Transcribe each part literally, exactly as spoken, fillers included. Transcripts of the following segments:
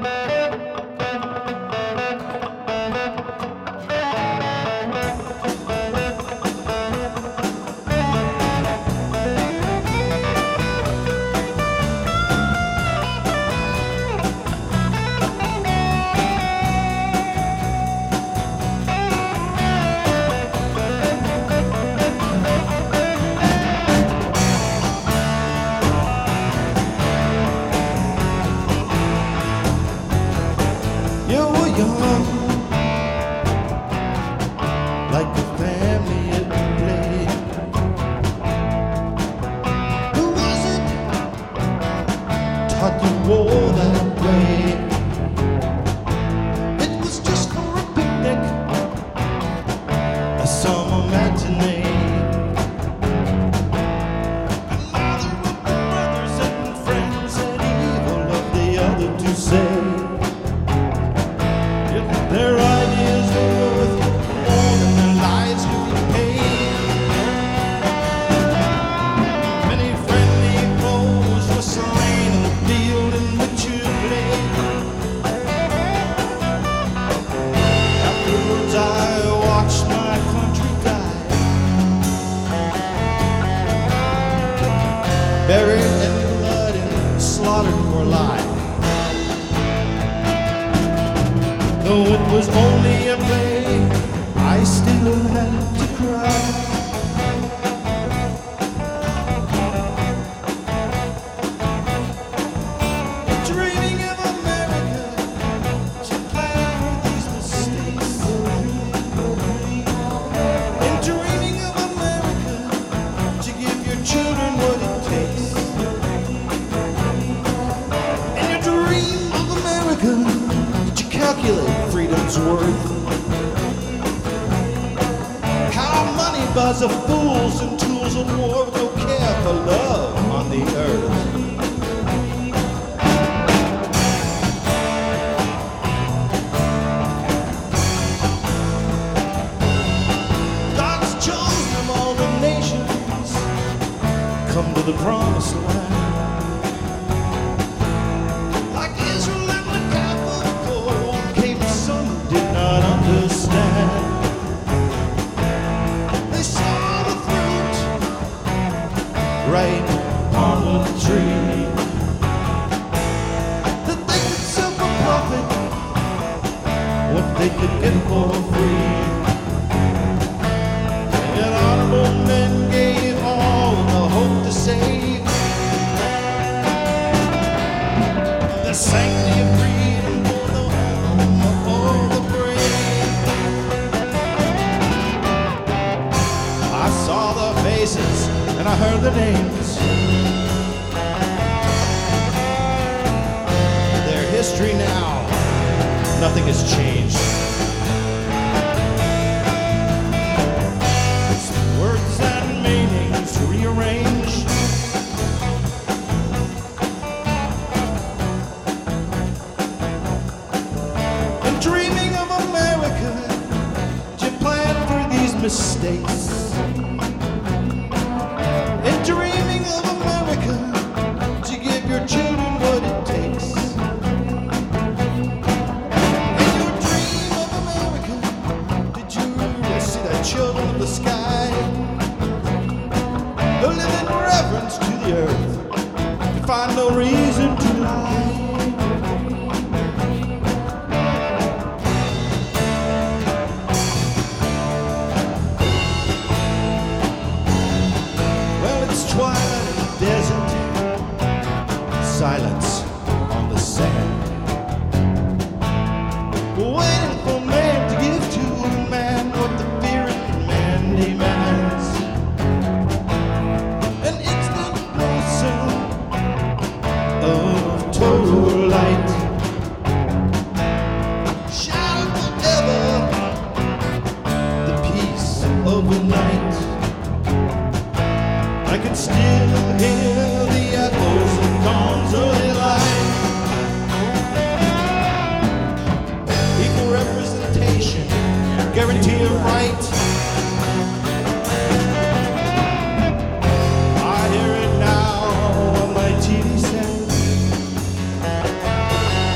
I hear it now on my T V set.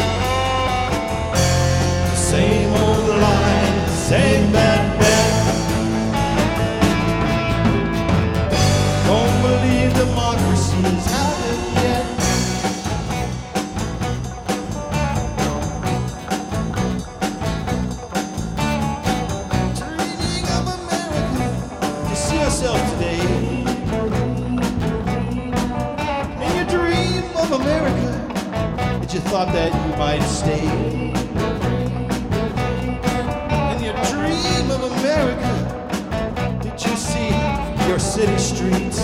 you thought that you might stay. In your dream of America, did you see your city streets?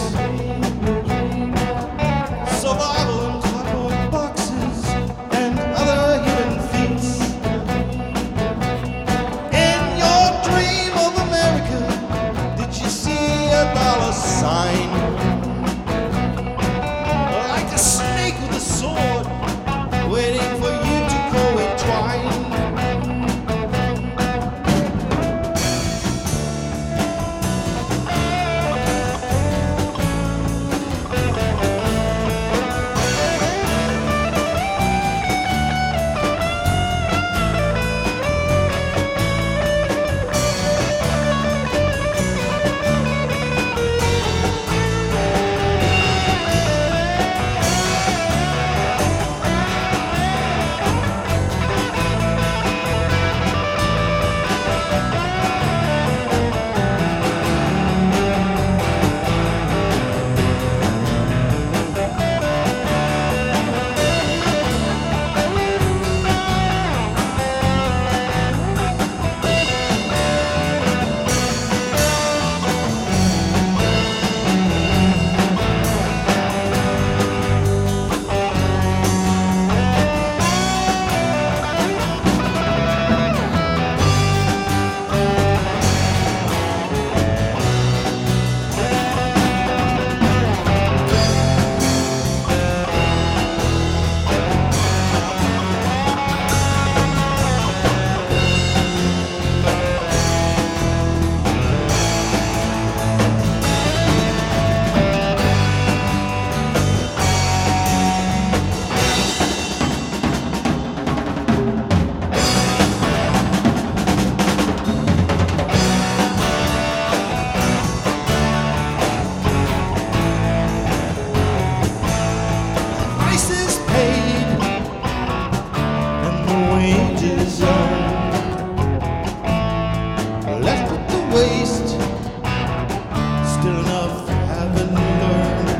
Survival in cardboard boxes and other human feats. In your dream of America, did you see a dollar sign? Like a snake with a sword, waiting for you to go entwine. Left with the waste, still enough haven't learned.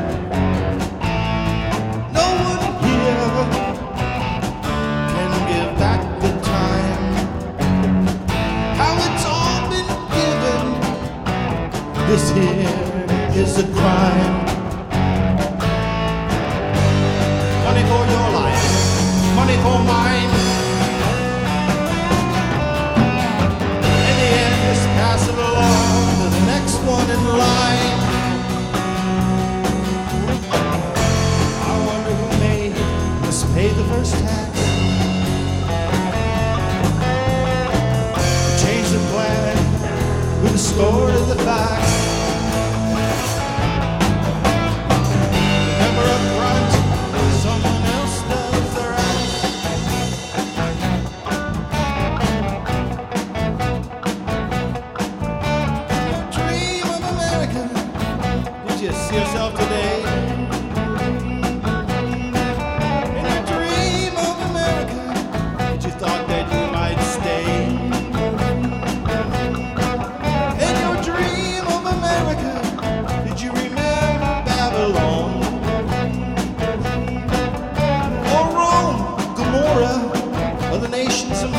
No one here can give back the time, how it's all been given. This here is a crime. Money for your life, money for mine. Pass it along to the next one in line. I wonder who made us pay the first tax. Change the plan with the story of the facts. Remember up front, someone else does the right. Did you see yourself today? In your dream of America, did you thought that you might stay? In your dream of America, did you remember Babylon? Or Rome, Gomorrah, or the nations of